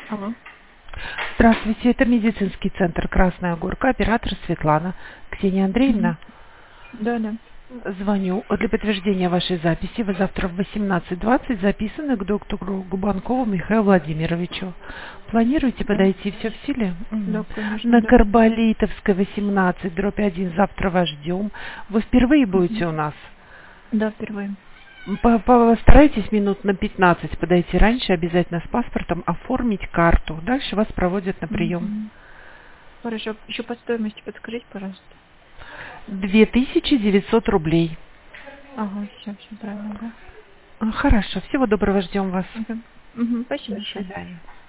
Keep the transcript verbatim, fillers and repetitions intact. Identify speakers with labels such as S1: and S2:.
S1: Алло.
S2: Здравствуйте, это медицинский центр «Красная Горка», оператор Светлана. Ксения Андреевна,
S1: Да, да.
S2: звоню для подтверждения вашей записи. Вы завтра в восемнадцать двадцать записаны к доктору Губанкову Михаилу Владимировичу. Планируете
S1: Да,
S2: подойти? Все в силе?
S1: да,
S2: Мгм.
S1: конечно,
S2: На
S1: да.
S2: Карболитовской восемнадцать, дробь один, завтра вас ждем. Вы впервые будете
S1: Мгм.
S2: у нас?
S1: Да, впервые.
S2: По- Постарайтесь минут на пятнадцать подойти раньше, обязательно с паспортом, оформить карту. Дальше вас проводят на прием.
S1: Мгм. Хорошо. Еще по стоимости подскажите, пожалуйста.
S2: две тысячи девятьсот рублей.
S1: Ага, все, все правильно, да.
S2: А, Хорошо, всего доброго, ждем вас.
S1: Ага. Мгм. Спасибо
S2: До
S1: большое.
S2: свидания.